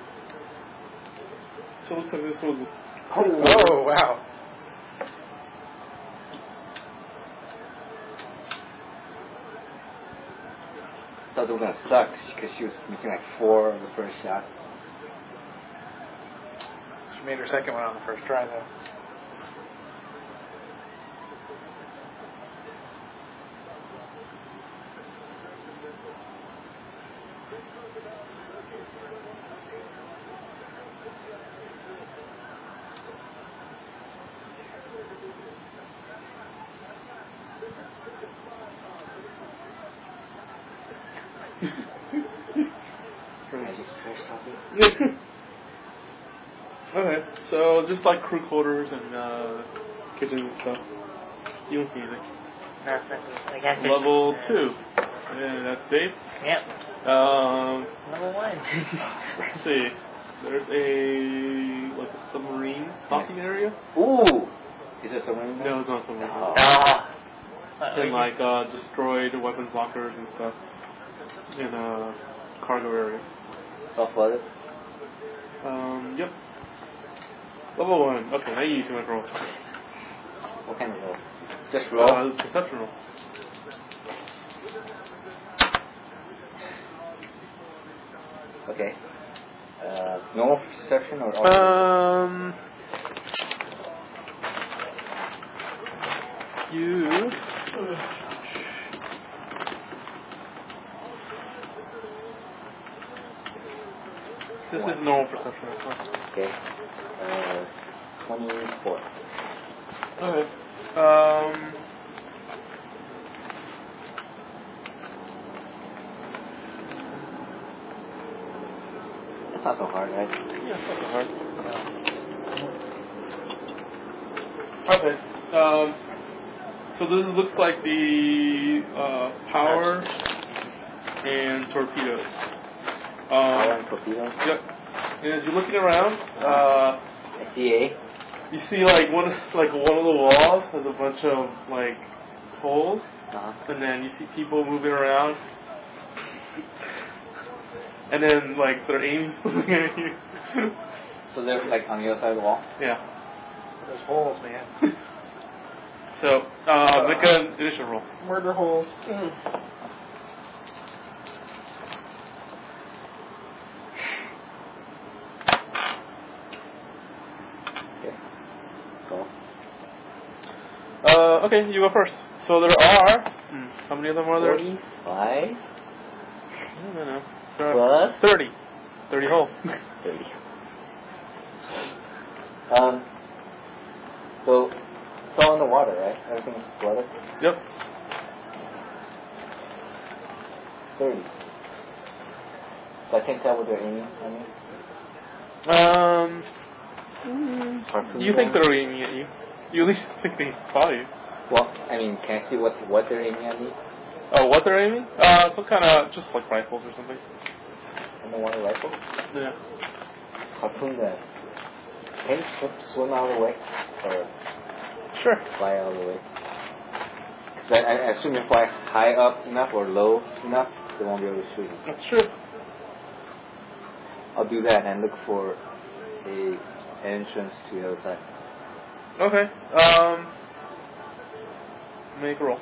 so it looks like this was, Oh, wow. Thought they were gonna suck because she was making like four on the first shot. She made her second one on the first try, though. Magic trash copy. Okay, so just like crew quarters and uh, kitchen and stuff. You don't see anything. Nothing. I got Level uh, two. And that's Dave. Yep. Um, Level one. let's see. There's a like a submarine docking area. Ooh! Is it submarine? No, it's not submarine. Oh. Ah. And like uh, destroyed weapons lockers and stuff in a cargo area. Soft flooded? Um, yep. Level one. Okay, now you need to make a roll. What kind of roll? Just roll? Uh, it's perception roll. Okay. Uh, normal perception or auto? Um, you. This is normal perception. Okay. Uh, twenty-four. Okay. Um. That's not so hard, right? Yeah, it's not so hard. Okay. Um. So this looks like the uh, power and torpedoes. Um, Power and torpedo? Yep. And as you're looking around, uh, I see A. you see like one like one of the walls has a bunch of like holes, Uh-huh. and then you see people moving around, and then like they're aiming something at you. So they're like on the other side of the wall? Yeah. Those holes, man. So uh, make an addition roll. Murder holes. Go. Uh, okay, you go first. So there are hmm, how many of them are there? forty-five? No, no, no. There are Plus? thirty. Thirty holes. thirty. Um, so, it's all in the water, right? Everything's flooded? Yep. thirty. So I can't tell what they're aiming at me? Um, Harpoon you think gun? they're aiming at you? You at least think they spot you. Well, I mean, can I see what what they're aiming at me? Oh, what they're aiming? Uh, some kind of just like rifles or something. Underwater rifle? Yeah. Harpoon gun. Can you sw- swim out of the way? Or Sure. fly out of the way? Because I, I assume if I fly high up enough or low enough, they won't be able to shoot me. That's true. I'll do that and look for a entrance to the other side. Okay. Um, make a roll.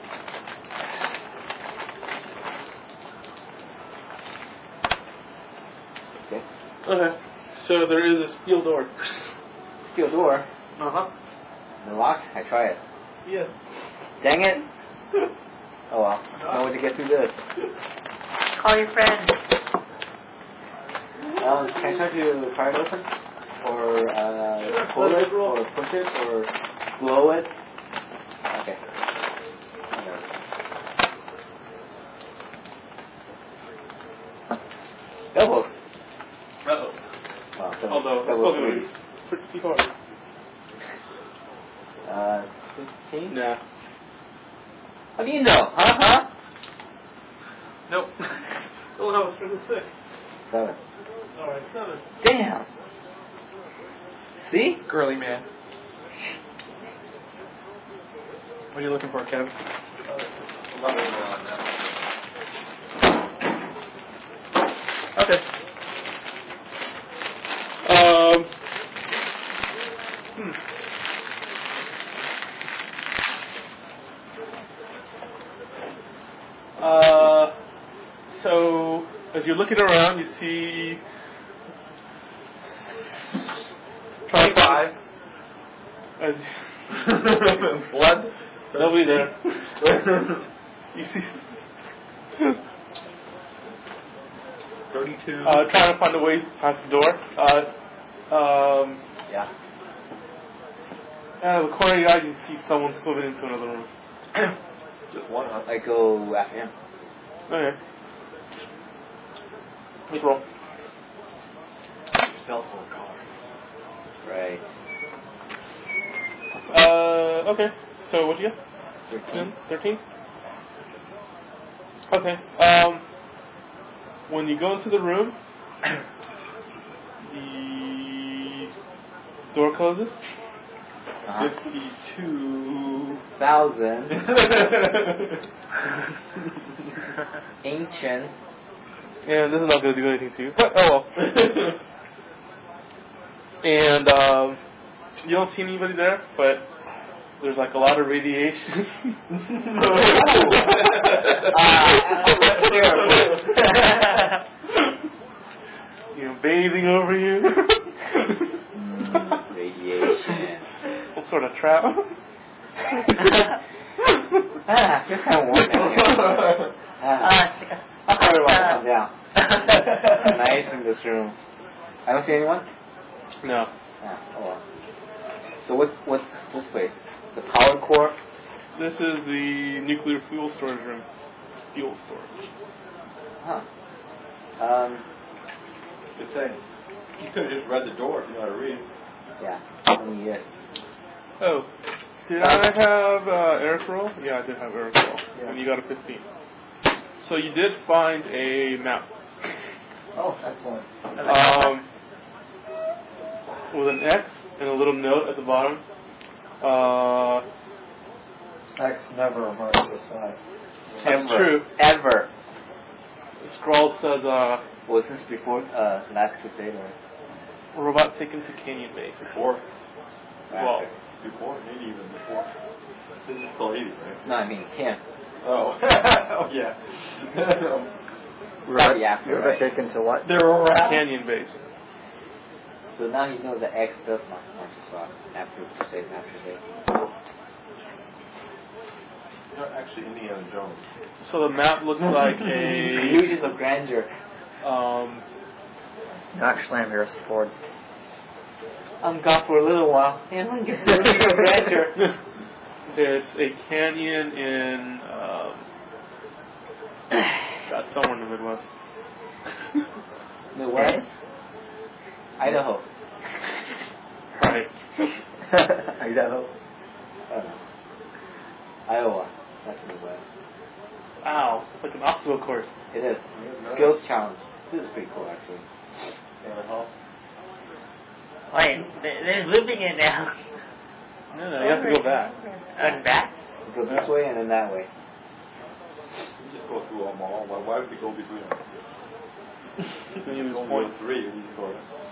Okay. Okay. So there is a steel door. Steel door. Uh huh. The lock? I try it. Yes. Dang it! Oh well. No way to get through this. Call your friend. Um, can I try to pry it open? Or uh, pull it? Or push it? Or blow it? Okay. Double. Uh-oh. Wow, double, Although, it's double still three. pretty hard. Uh, fifteen? Nah. How do you know? Huh? Huh? Nope. Oh no, it's really sick. Seven. Alright, seven. Damn! See? Girly man. What are you looking for, Kev? Okay. Um. Hmm. Uh. So, as you're looking around, you see. twenty-five. As Blood? Nobody there. You see. thirty-two. Uh, trying to find a way past the door. Uh, um, Yeah. out of the corner of your eye, you see someone swimming into another room. Just one, huh? I go after him. Okay. Let's roll. Yourself for a car. Right. Uh, okay. So what do you get? Thirteen. Thirteen. Okay. Um, when you go into the room, the door closes. Uh-huh. Fifty-two Thousand. Ancient. And this is not going to do anything to you, but oh well. And um, you don't see anybody there, but there's like a lot of radiation. You know, bathing over you. Mm, radiation. Some sort of trap. Ah, just kind of warm in here. Ah, I'll probably want to come down. Nice in this room. I don't see anyone? No. Ah, oh well. So what, what's this place? The power core? This is the nuclear fuel storage room. Fuel storage. Huh. Um, Good thing. You could have just read the door if you know how to read. yeah. Let me get. Oh. Did I have uh, Eric roll? Yeah, I did have Eric roll. Yeah. And you got a fifteen. So you did find a map. Oh, excellent. Um, with an X and a little note at the bottom. Uh, X never marks the side. that's Ever. true. Ever. The scroll says, uh, Was this before uh, Last Crusade or? robot taken to Canyon Base. Before. Well, Before, maybe even before. This is still eighty, right? No, I mean him. Oh. Oh, yeah. Right after, You're right? taken to what? There were rats. Canyon Base. So now he knows that X does mark mark the spot after Crusade, Last Crusade. No, actually, Indiana Jones. So the map looks like a, Illusions of grandeur. um, Actually, I'm Harrison Ford. I'm gone for a little while. And I'm getting illusions of grandeur. it's a canyon in, um, God, somewhere in the Midwest. Midwest? Idaho. Right. Idaho. Uh, Iowa. That's Midwest. Wow, it's like an obstacle course. It is. Skills challenge. This is pretty cool, actually. Uh-huh. Wait, they- they're looping it now. No, no, you have to go back. And back? Go this way and then that way. You just go through them all. Why, why would we go between them? Then you You lose only points. go three, and you go.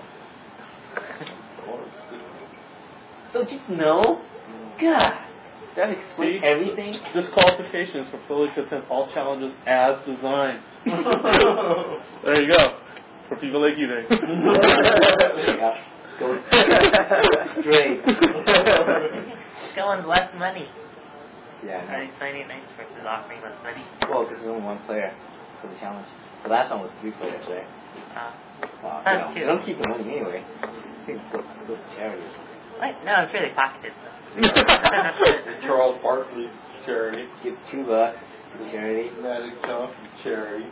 Don't you know? God. That explains See? everything. Disqualifications for failure to attempt all challenges as designed. There you go. For people like you, Dave. Yeah. Go straight. Going less money. Yeah, I Are know. they signing nice versus offering less money? Well, because there's only one player for the challenge. The last one was three players, right? Uh, Wow. That's You know, two. they don't keep the money anyway. I think it goes, it goes to charity. what? No, I'm sure they pocketed some. Charles Barkley charity. Give two bucks to charity. Magic Johnson charity.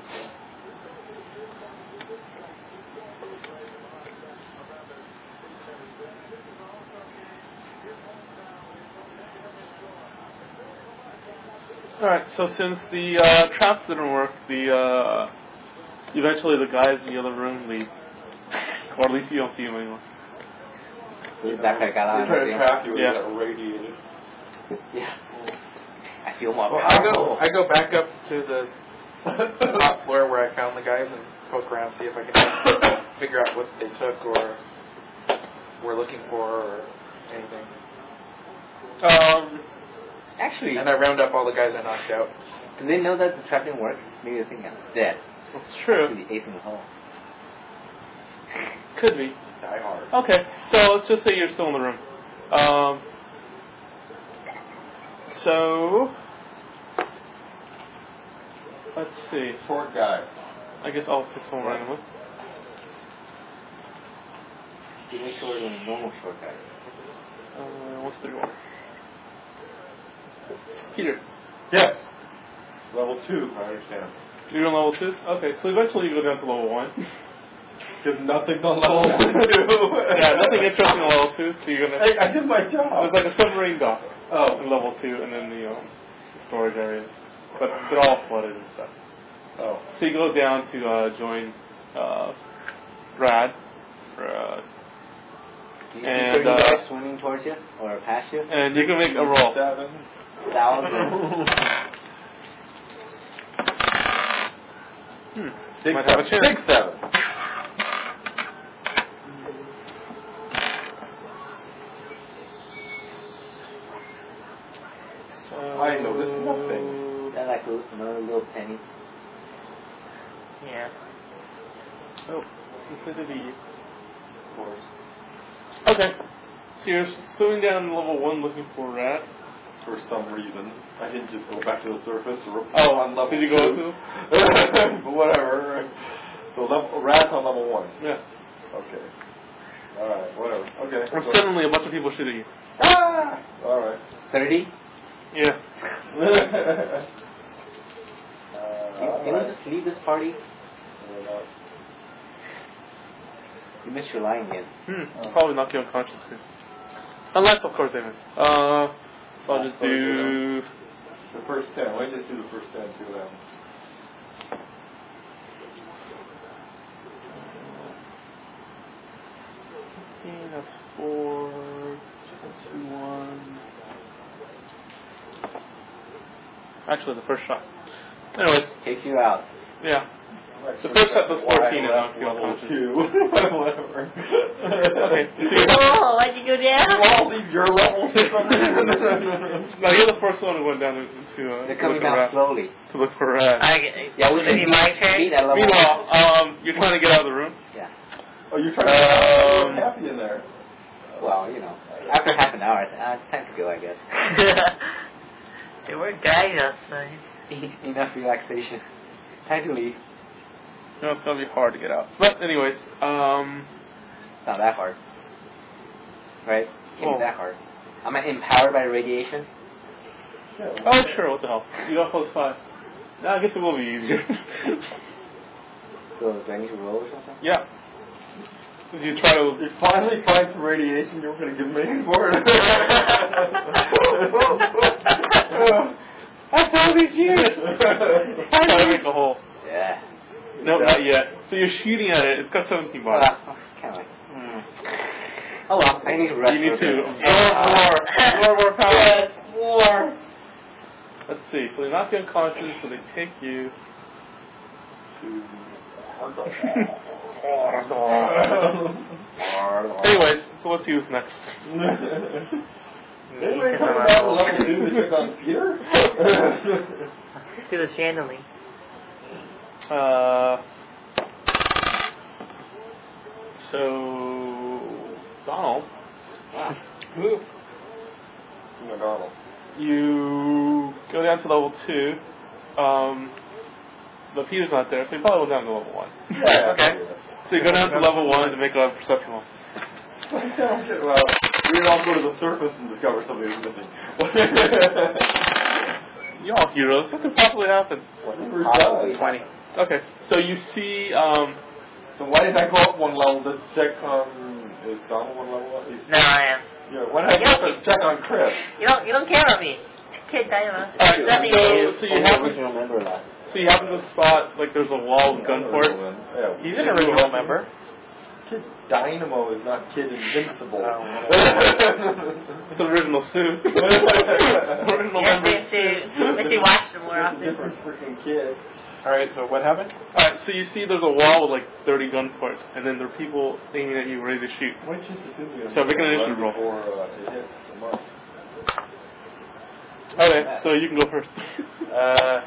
Alright, so since the uh, traps didn't work, the uh, eventually the guys in the other room leave. Or at least you don't see them anymore. Is that guy got They on try to trap you and Yeah. you get irradiated. Yeah. I feel more Well, I go powerful. I go back up to the top floor where I found the guys and poke around, see if I can figure out what they took or were looking for or anything. Um, Actually, And I round up all the guys I knocked out. do they know that the trap didn't work? Maybe they think I'm dead. it's true. Actually, the ace in the hole. Could be. Die hard. Okay, so let's just say you're still in the room. Um, so, let's see. Short guy. I guess I'll pick someone randomly. Give me shorter than normal short guys. Uh, what's the one? Peter. Yes. Level two, I understand. You're on level two? Okay, so eventually you go down to level one. Because nothing's on level two. Yeah, nothing interesting on level two, so you're gonna... Hey, I did my job. There's like a submarine dock Oh. in level two, and then the um, storage areas. But they're all flooded and stuff. Oh. So you go down to uh, join uh, Brad. For, uh, Do you see And, thirty uh, guys swimming towards you or past you? and you can make a roll. Seven. Thousand. Hmm. Six, Might have a seven. chance. Six, seven. So, I know this is nothing. That's like a, another little penny. Yeah. Oh, lucidity. Of course. Okay. So you're swimming down level one looking for rat. For some reason, I didn't just go back to the surface or Oh, on level did you go two. to? But whatever. So level, rat's on level one. Yeah. Okay. All right. Whatever. Okay. And so- suddenly a bunch of people shooting you. Ah! All right. Thirty? Yeah. uh, Can, all can right. we just leave this party? Why not? You missed your line again. Hmm. I'll probably knock you unconscious soon. Unless, of course, they miss. Uh, so I'll just do... The first ten. Why don't you just do the first ten? See what happens. fifteen, that's four, two, one. Actually, the first shot. Anyways, Takes you out. yeah. The first shot was fourteen and knocked you level unconscious. two. Whatever. Okay. Oh, why'd you go down? Well, leave your level for some reason. No, you're the first one who went down to, to, uh, They're to coming look down for rat. slowly. To look for rat. I, Yeah, we would can it be my beat, turn? beat that level. Meanwhile, um, you're trying to get out of the room. Yeah. Oh, you're trying to Um, be happy in there. Well, you know, after half an hour, uh, it's time to go, I guess. There were guys outside. Enough relaxation. Time to leave. You know, it's going to be hard to get out. But anyways, um... It's not that hard. Right? Can't Oh. be that hard. Am I empowered by radiation? Yeah, Oh, sure, what the hell. You got plus five. No, I guess it will be easier. So, do I need to roll or something? Yeah. Did you try to... You finally find some radiation you were going to give me for it. After all these years! try to make a hole. Yeah. No, not yet. So you're shooting at it. It's got seventeen bars. Uh, kind of like... Mm. Oh well, I need to rest. You need for a to bit. absorb more. More, more power. Yes, more. Let's see. So they knock you unconscious, so they take you to... Anyways, so let's use next. Anybody coming down to level two to check on Peter? To the chandelier. Uh, so, Donald, Who? Donald. you go down to level two, um, but Peter's not there, so you probably go down to level one. Yeah, Okay. So you go down to level one to make a perception roll. Well, we'd all go to the surface and discover something is missing. You all heroes. What could possibly happen? Probably. twenty. Okay. So you see, um, So why did I go up one level to check on... Is Donald one level up? No, I am. Yeah, why did I go up to check on Chris? You don't. You don't care about me. Kid Dynamo. Alright, Nothing so- to you. so you Only happen- original member of that. so you happen to spot, like, there's a wall of gun ports. Yeah. He's an original member. Kid Dynamo is not Kid Invincible. Oh, It's an original suit. Original You have member to, to let you watch them more often. Different freaking kid. Alright, so what happened? Alright, so you see there's a wall with like thirty gun ports, and then there are people aiming at you ready to shoot. Why don't you just assume you're So make an gonna initiative run roll. Before uh, it hits the mark. Okay, so you can go first. Uh,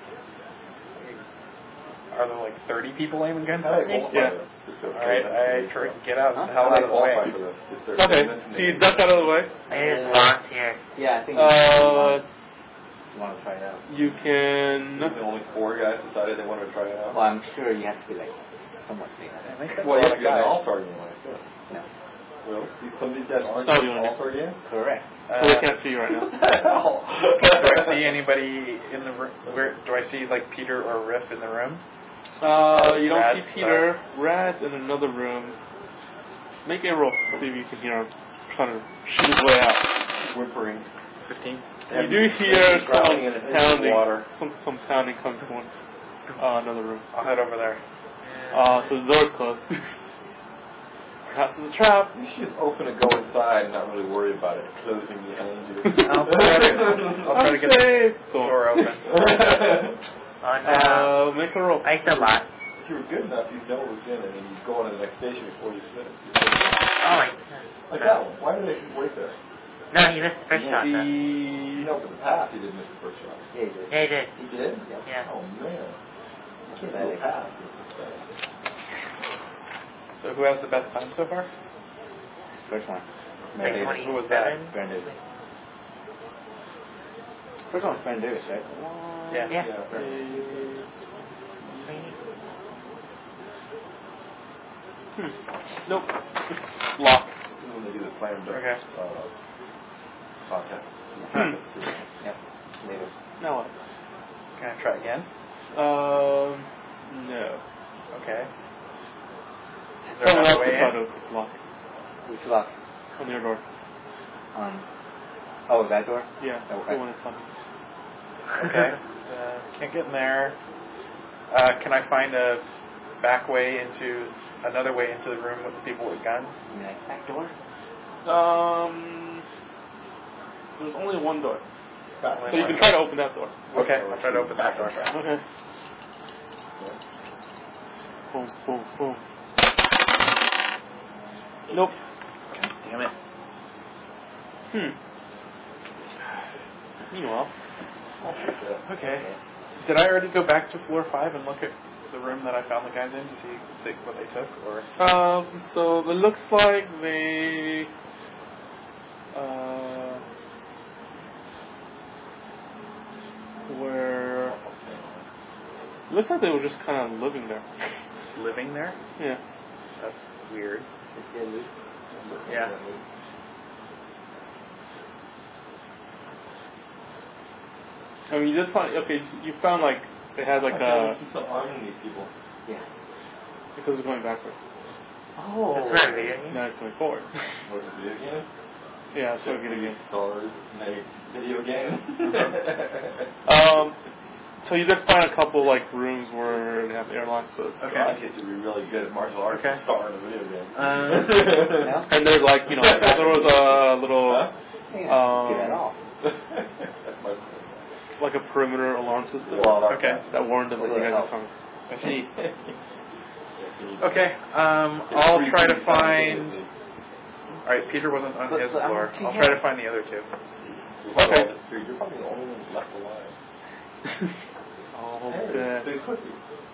are there like thirty people aiming guns at me? Yeah. Alright, I try to get out Huh? the hell out of the way. Okay, so you duck out of the way. I just volunteer. Yeah, I think Uh, you want to try it out. you can. Only four guys decided they wanted to try it out. Well, I'm sure you have to be like somewhat famous. I think that's Well, a you lot have of to get an guys. all-star game like this. No. Will, see somebody's dead aren't Saudi on also again? Correct. So we can't see you right now. Do I see anybody in the room? Where do I see like Peter or Riff in the room? Uh, you don't Rad, see Peter. Rad's in another room. Make a roll. See if you can hear him trying to shoot his way out. Whimpering. Fifteen. You do hear some growling in it, pounding, water. some some pounding coming from uh, another room. I'll head over there. Uh, so the door's closed. Perhaps it's a trap. You should just open and go inside and not really worry about it closing behind you. I'll try to, I'll try to get the door open. Oh no. Uh, make a roll. Thanks a lot. If you were good enough, you'd know it was in and then you'd go on to the next station before you spin it. Oh my god. Like that one. Why did they wait there? No, he missed the first shot though. You know, for the pass, he didn't miss the first shot. Yeah, you did. Yeah, he did. He did? Yeah. Oh, man. That's a good pass. So who has the best time so far? First one. Like Davis. Who was that? twenty-seven? Brand Davis. First one was Brand Davis, right? Yeah. Yeah. Hmm. Nope. Lock. When they do the slam dunk Okay. uh, contest. Hmm. Yep. Davis. Now what? Can I try again? Um, no. Okay. Is there Someone else another can way try in? to lock Which lock? on your door. Um. Oh, that door? Yeah, Okay. the one that's on. Okay. Uh, can't get in there. Uh, can I find a back way into another way into the room with the people with guns? You mean like back door? Um, there's only one door, Back so you can try to open that door. Okay, I'll try to open that door. Okay. Boom, boom, boom. Nope. Damn it. Hmm. Meanwhile, Okay. Did I already go back to floor five and look at the room that I found the guys in to see they, what they took? Or um, so it looks like they, uh, were, it looks like they were just kind of living there. living there? Yeah. That's weird. Yeah. I mean, you did find, okay, you found like, it had like a, Keep on arming these people. Yeah. because it's going backwards. Oh. That's not a video game. Now it's going forward. Was it a video game? Yeah, it's going to get again. Dollars in a video game. Um, so you did find a couple like rooms where they have airlocks. So it's Okay. I get to be really good at martial arts Okay. and star in a video game. Uh, and there's like, you know, there was a little, Huh? Yeah, Um, get that off. That's my like a perimeter alarm system Well, Okay. that warned them that you guys were coming. I see. Okay. Um, I'll try to find. All right, Peter wasn't on But- his but I'm floor. too I'll try young. to find the other two. Okay. You're probably the only one left alive. Oh, Hey, good. big pussy.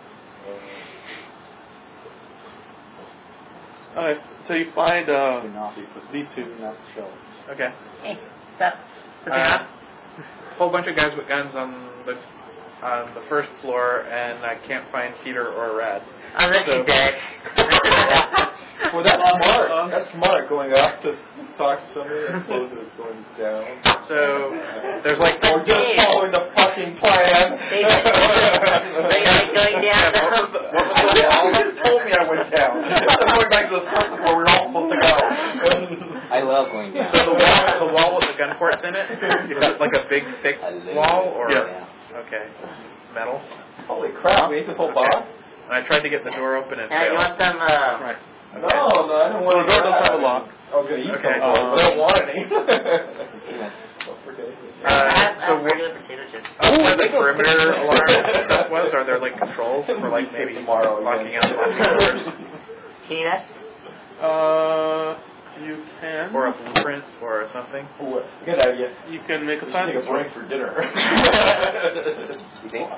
Okay, so you find uh, Good enough. these two. Good enough to show. Okay. Hey, stop. Put Uh, it up. whole bunch of guys with guns on the on the first floor, and I can't find Peter or Rad. Unless So- you're dead. Well, that's smart. That's smart, going up to talk to somebody and close it going down. So there's like Or just following the fucking plan. They- they like going down. What was the, what was the wall? You just told me I went down. I'm going back to the first where we were all supposed to go. I love going down. So the wall, the wall with the gun ports in it, is it like a big thick I love wall it. or Yes. okay, metal? Holy crap, we ate this whole box? And I tried to get the door open and Now you failed. want some, uh, Right. No, no, I don't want So the door doesn't have a lock. Okay, you Okay. can. Uh, I don't want any. Yeah. Don't forget. Uh, I have, I so have what, regular potato chips. outside the perimeter alarm stuff was, are there like controls for like maybe Tomorrow locking again. out locking doors? Can you nuts? Uh, you can. Or a blueprint or something? Ooh, good idea. You can make a We should science take a break for dinner. You think?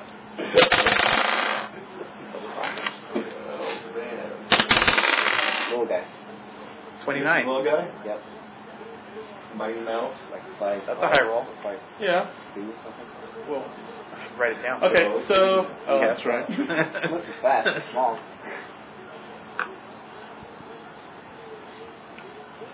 Little guy. twenty-nine. Little guy? Yep. Mighty Mouse? Like five. That's a high roll. Five Yeah. two something. Well. I should write it down. Okay, so. Oh, Yeah. that's right. Looks fast, but small.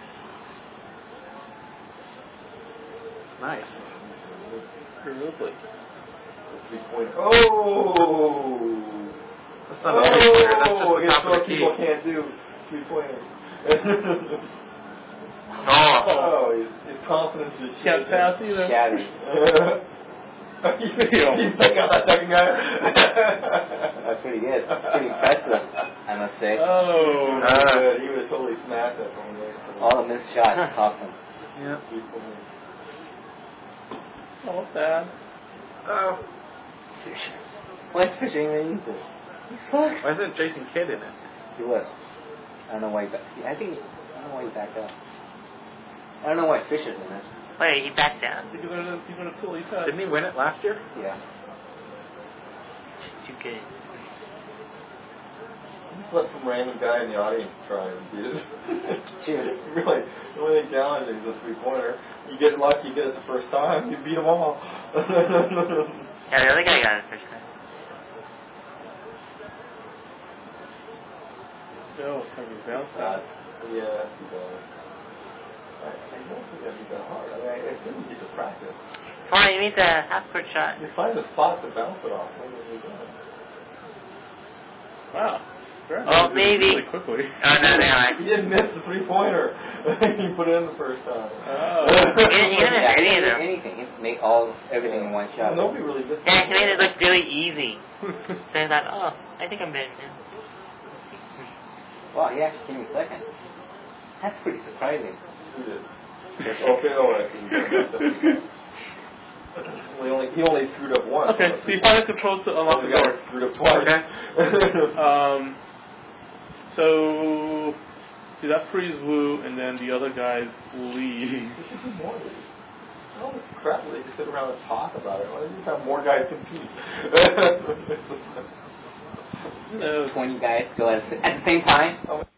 Nice. Pretty lovely. Three pointer. Oh! That's not a three pointer. That's Oh! just the Guess top of what the key. people can't do? Three pointers. Oh. Oh, his, his confidence is Can't shaken. pass either. Shattered. you you pick out that second guy. That's pretty good. Pretty impressive, I must say. Oh. That was good. He would have totally smashed that from there. All the missed shots cost him. Yeah. Three pointers. Oh, what's that? Oh. What's fishing into? He sucks. Why isn't Jason Kidd in it? He was. I don't know why he back. I think. I don't know why he backed up. I don't know why Fisher's in it. Wait, he backed down? Because they're a, even a silly touch. Didn't he win it last year? Yeah. Just too good. Just let some random guy in the audience try and beat it. Cheers. Really, the only thing challenging is a three pointer. You get lucky, you get it the first time, you beat them all. Yeah, the other guy got it first time. Oh, it's going to be bounce Uh, yeah, he does. I, I don't think that'd be that hard. I mean, I assume you just practice. Come on, you need the half court shot. You find a spot to bounce it off. When you do it. Wow. Very Oh, good. maybe. Really quickly. Oh, no, they are. You didn't miss the three pointer. You put it in the first time. Oh. You didn't miss Yeah, he any didn't of do them. anything. He made all everything in one shot. Nobody really missed. Yeah, he made it look really easy. So I thought, oh, I think I'm better than him. Wow, he actually came in second. That's pretty surprising. Who did? Okay, all right. Well, he only he only screwed up once. Okay, so you finally supposed to unlock The the guy door. screwed up twice. Um, so, see, that frees Wu, and then the other guys leave. You should do more of these. All this crap where they just sit around and talk about it. Why don't you just have more guys compete? No. twenty guys go at, at the same time.